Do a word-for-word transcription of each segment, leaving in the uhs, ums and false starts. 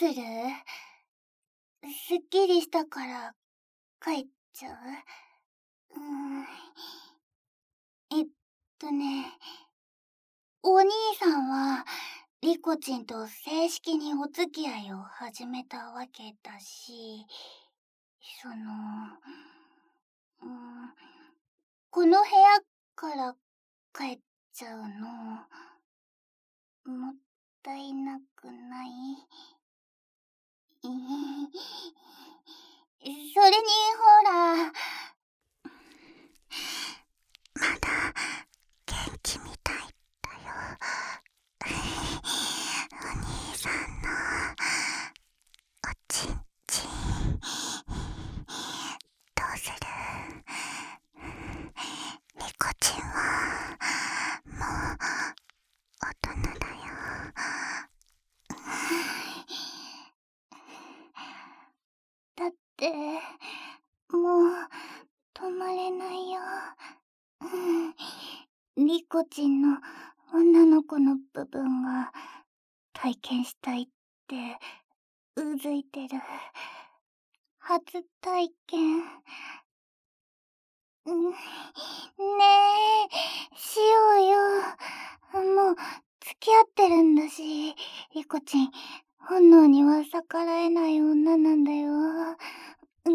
する？すっきりしたから帰っちゃう？うーん。えっとね、お兄さんはリコちんと正式にお付き合いを始めたわけだし、その、うーん、この部屋から帰っちゃうの、もったいなくない？それにほら、 まだ元気みたいだよ。お兄さんのおちんちんどうする？リコちんはもう大人だよ。 だってもう止まれないよ。リコちんの女の子の部分が体験したいってうずいてる。初体験。ねえ、しようよ。もう付き合ってるんだし、リコちん、本能には逆らえない女なんだよ。うん、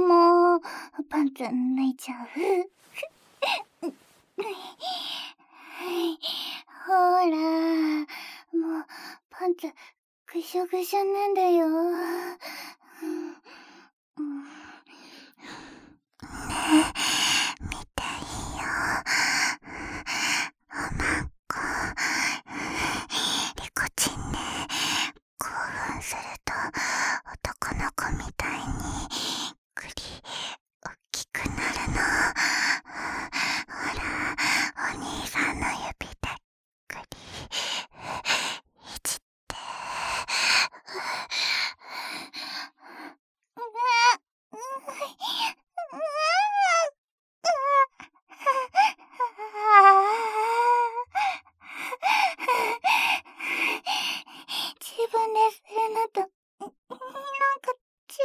もう、パンツ泣いちゃう。ほら、もう、パンツ、ぐしょぐしょなんだよ。うん、 ねえ、見ていいよ。おまんこ。リコちんね、興奮すると男の子みたいにくりおっきくなるの。ほら、お兄さんの指でくりいじって。 自分でするのと、なんか違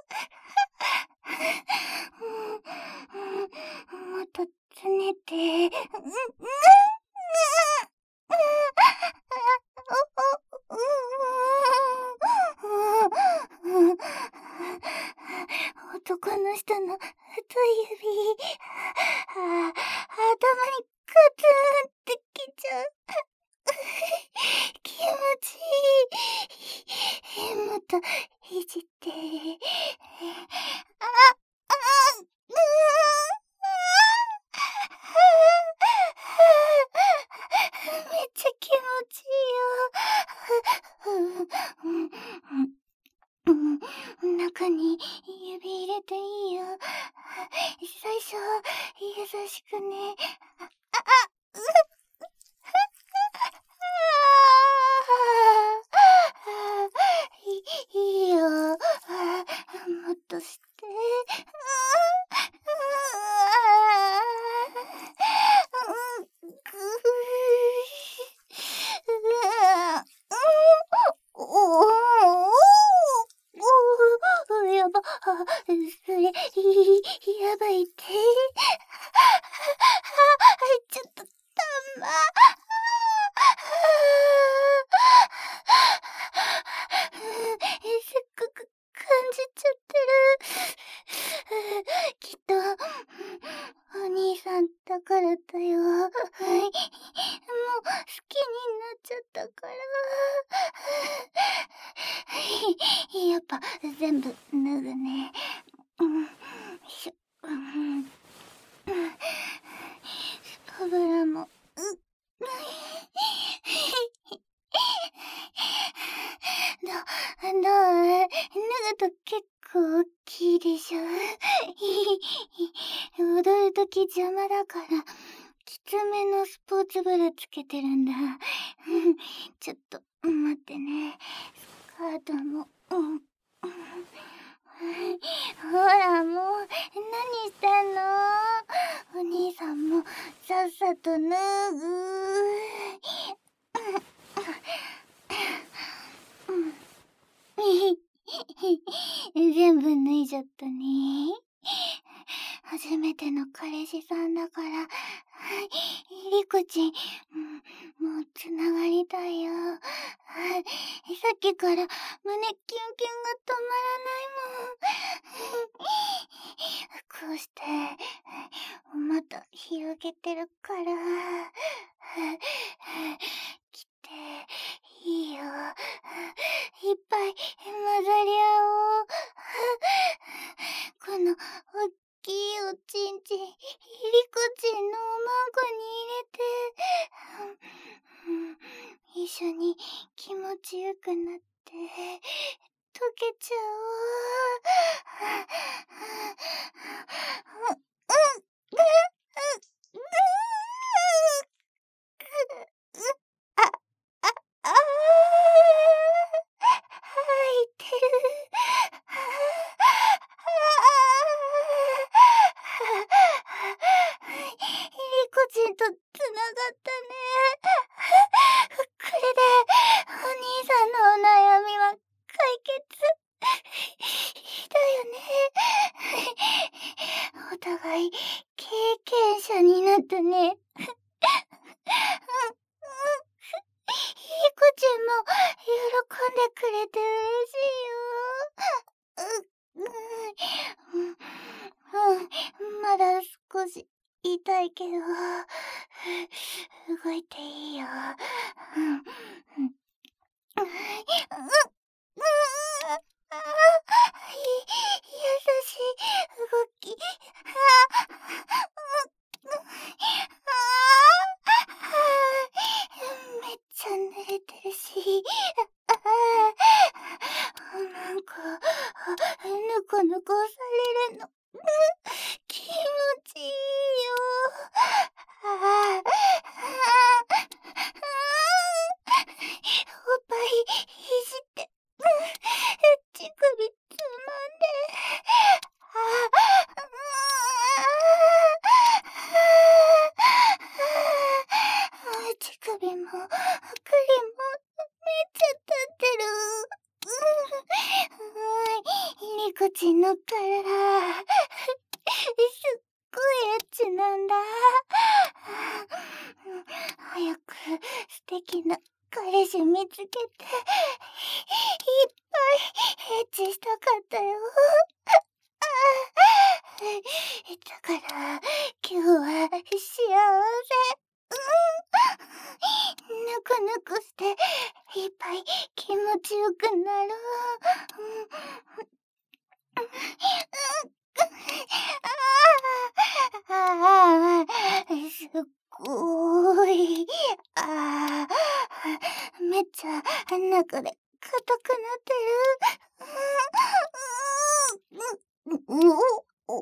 う。もっとつねて。男の人の太い指、あ、頭にカツンってきちゃう。気持ちいい。もっといじって。あ、あ、うーめっちゃ気持ちいいよ。うん、中に指入れていいよ。最初、優しくね。あ、あ、ういいいよ。もっとして。やば、それ、やばいって。ちょっと、たま。せっかく感じちゃってる。きっと、お兄さんだからだよ。もう好きになっちゃったから。やっぱ全部脱ぐね。うん、しょ、うん、スパブラも、う、ど、どう？脱ぐと結構大きいでしょ。踊るとき邪魔だから、きつめのスポーツブラつけてるんだ。ちょっと待ってね。スカートも、うん、ほらもう、何してんの？お兄さんもさっさと脱ぐ。 全部脱いじゃったね。初めての彼氏さんだから、リコちん、もうつながりたいよ。さっきから胸キュンキュンが止まらないもん。こうして、また広げてるから、来ていいよ。いっぱい混ざり合おう。このおっきいおちんちん、リコちんのおまんこに入れて、一緒に気持ちよくなって、溶けちゃおう。あ、あ、あー、入ってる。リコちんとつながったね。これで、お兄さんのお悩みは解決だよね。お互い経験者になったね。リコちんも喜んでくれて嬉しいよ。う、うん、うん、まだ少し痛いけど、動いていいよ。うん、うん、うん、うん、あ、い、優しい動き。あ、めっちゃ濡れてるし、ああ、なんか、ぬこぬこされるの、気持ちいいよ。ああ、おっぱいいじって、乳首つまんで、ああ、乳首も、クリも、めっちゃ立ってる。リコちんの体、すっごいエッチなんだ。早く素敵な彼氏見つけて、いっぱいエッチしたかったよ。だから、今日は幸せ。ぬくぬくして、いっぱい気持ちよくなろう。ああ、すっごい。ああ、めっちゃ中で硬くなってる。う、う、う、お、お、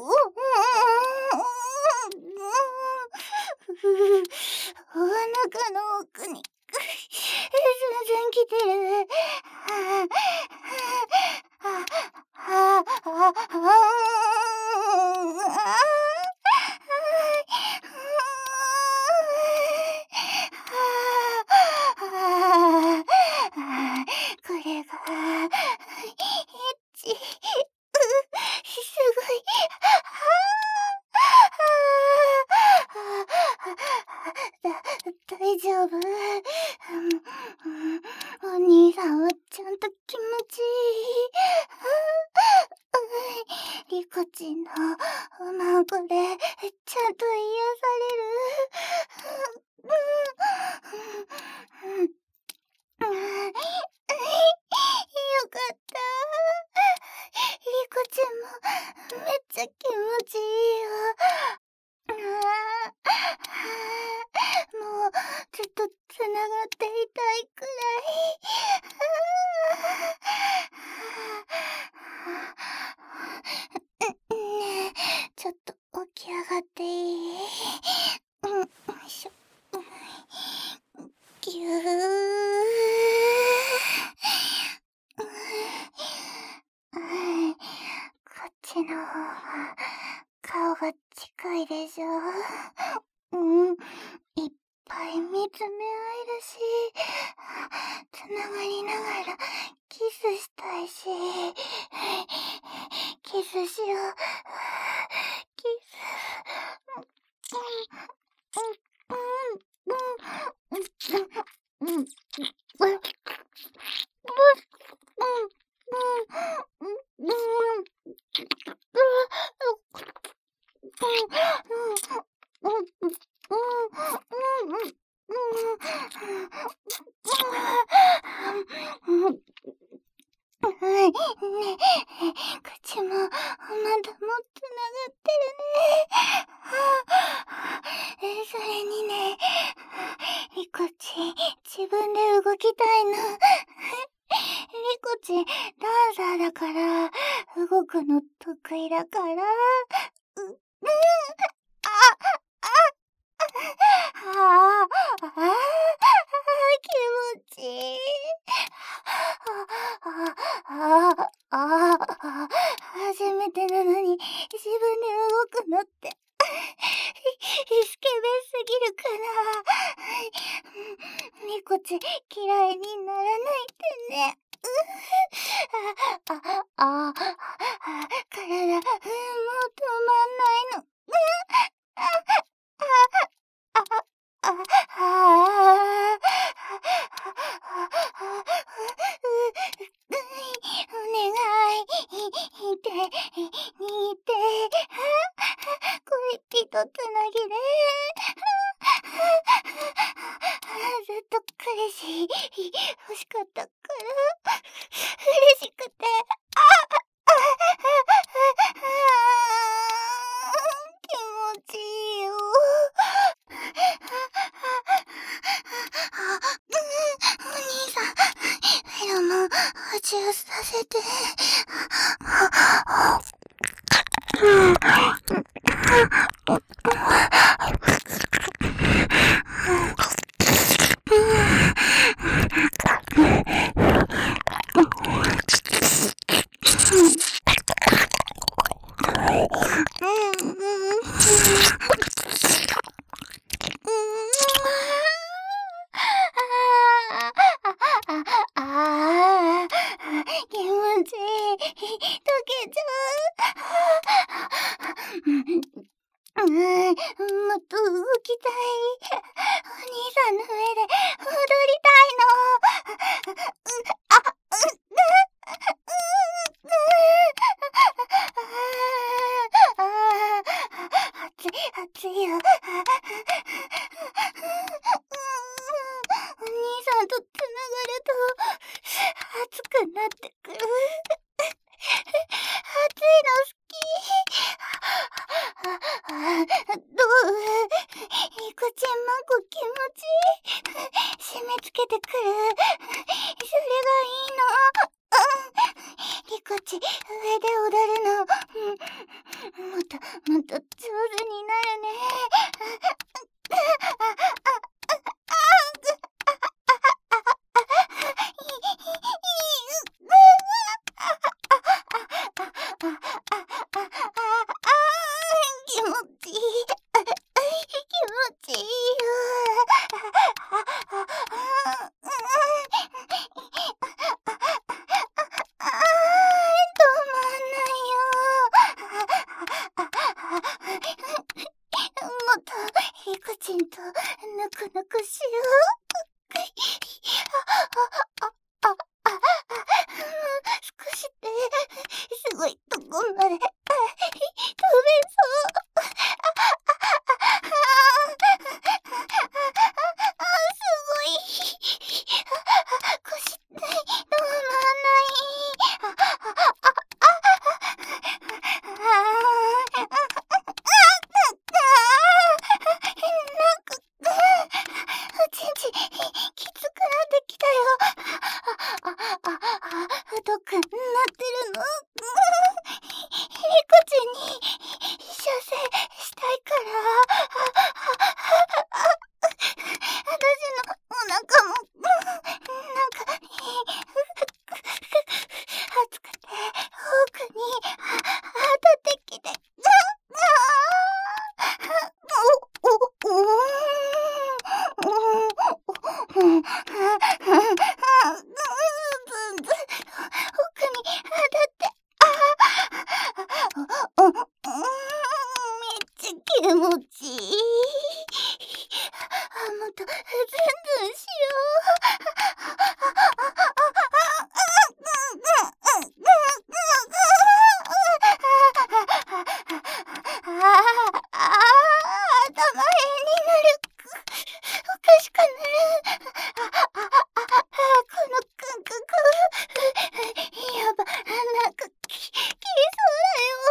お腹の奥に全然来てる。はあ、はあ、はあ、はあ、これがエッチ。すごい。だ、大丈夫。お兄さんはちゃんと気持ちいい。リコちんのおまんこでちゃんと癒される。よかった。リコちゃんもめっちゃ気持ちいいよ。もうずっとつながっていたいくらい。ねえ、ちょっと起き上がっていい？うん、よいしょ。ぎゅー。こっちの方が顔が近いでしょ。うん、いっぱい見見つめ合えるし、つながりながらキスしたいし、キスしよう。キス。うんうんうんうんうんうんうんはいね、口もまだもつながってるね。え、それにね、リコチ、自分で動きたいの。リコチ、ダンサーだから、動くの得意だから、う、うん、あ、あ、あ、あ、あ、気持ちいい。あ、あ、あ、あ、あ、初めてなのに自分で動くのって、スケベすぎるかな。ニコチ、嫌いにならないでね。あ、あ、あ、あ、体、もう止まんないの。あ、あ、あ、あ、あ、お願い、いて、にて、恋人つなぎで、ずっと彼氏欲しかったから、嬉しくて、気持ちいいよ。お兄さん、フェロモン補充させて。気持ちいい。溶けちゃう。うん、もっと動きたい。お兄さんの上で踊りたいの。あ、う、熱い、熱いよ。お兄さんとつながると熱くなってくる。熱いの好き。どう？ニコちんまんこ気持ちいい。締め付けてくる。それがいいの。リコチ、上で踊るの。もっと、もっと上手になるね。気持ちいい。気持ちいいよ。止まんないよ。もっとリコチンとぬくぬくしよう。少しですごいとこまで飛べそう。すごい。腰止まんないなんかおちんちきつくなってきたよ。太くなってるの。リちいい。あ、もっとずんずんしよう。ああ、ああ、頭変になる。おかしくなる。あ、あ、あ、あ、あ、この感覚。やば、なんかき、きそうだよ。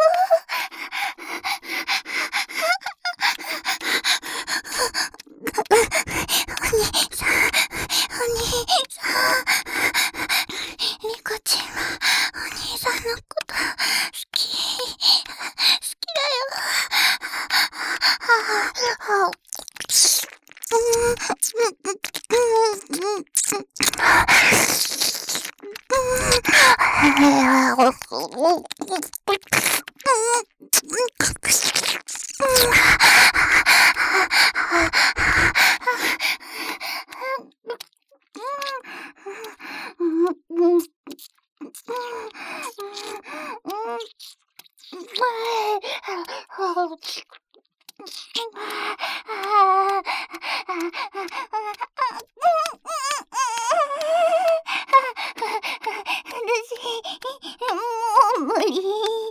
お兄さん、お兄さん。リコちんはお兄さんのこと好き。好きだよ。ああ、 私、もう無理。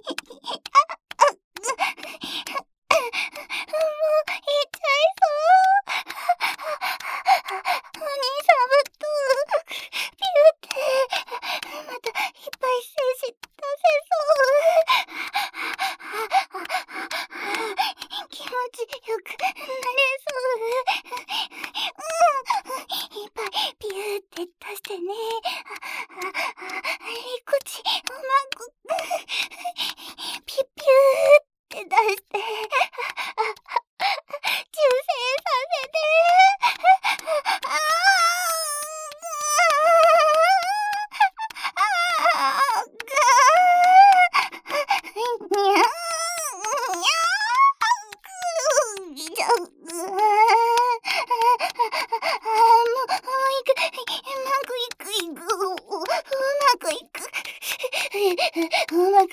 うまく、うまく、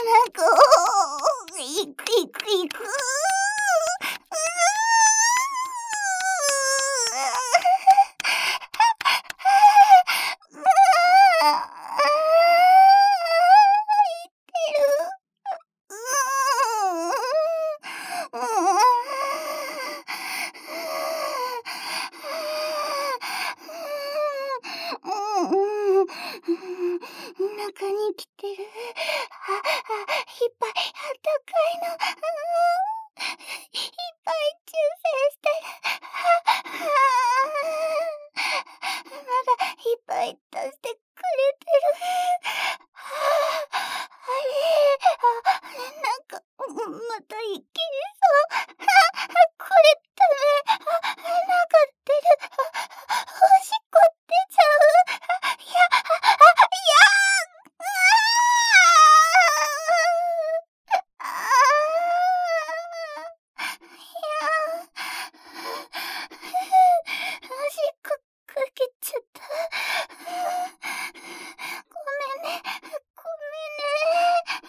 いくいくいく。中に来てる。あ、あ、いっぱいあったかいの。いっぱい抽選してる。まだいっぱい出してくれてる。あれ、あ、なんか、またいけそう。これダメ。なんか出る。おしっこ出ちゃう。いや、いやおしっこかけちゃった。ごめんね、ごめんね。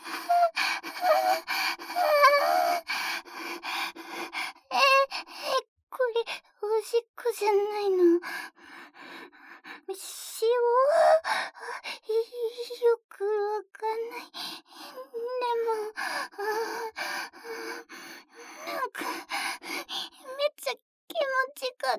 え、え、これ、おしっこじゃないの。塩？よくわかんない。でも、なんか、めっちゃ気持ちかった。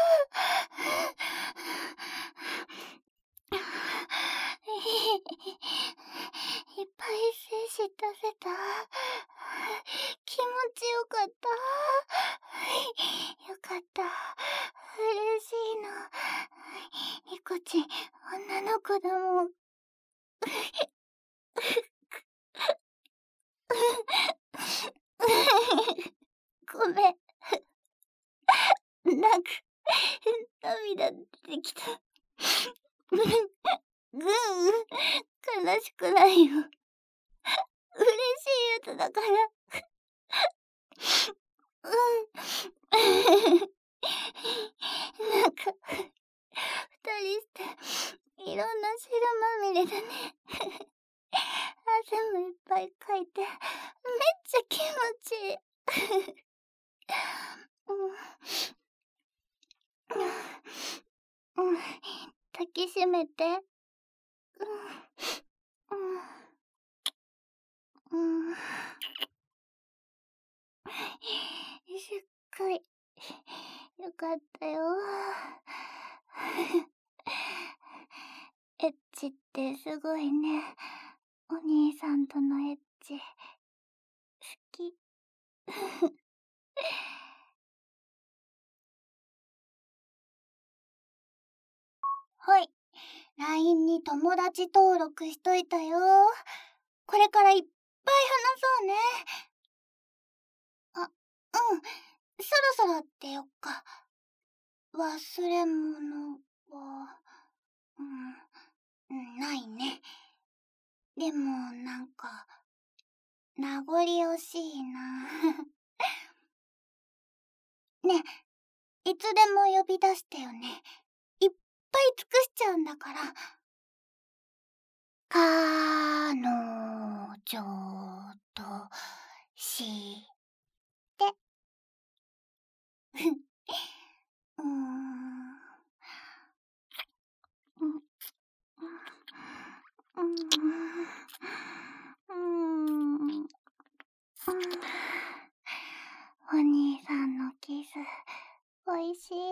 いっぱい精子出せた。気持ちよかった。よかった。嬉しいの。リコちん、女の子だもん。ごめん。なんか、涙出てきた。ぐん、悲しくないよ。嬉しいやつだから。うん。なんか、二人して、いろんな汁まみれだね。汗もいっぱいかいて、めっちゃ気持ちいい。 きしめて。うん。うん。すっごい。よかったよ。エッチってすごいね。お兄さんとのエッチ。好き。はい。ライン に友達登録しといたよ。これからいっぱい話そうね。あ、うん。そろそろ出よっか。忘れ物は、うん、ないね。でも、なんか、名残惜しいな。ね、いつでも呼び出してよね。いっぱい尽くしちゃうんだから。彼女として。うーん。うん。うん。うん。お兄さんのキス、おいしい。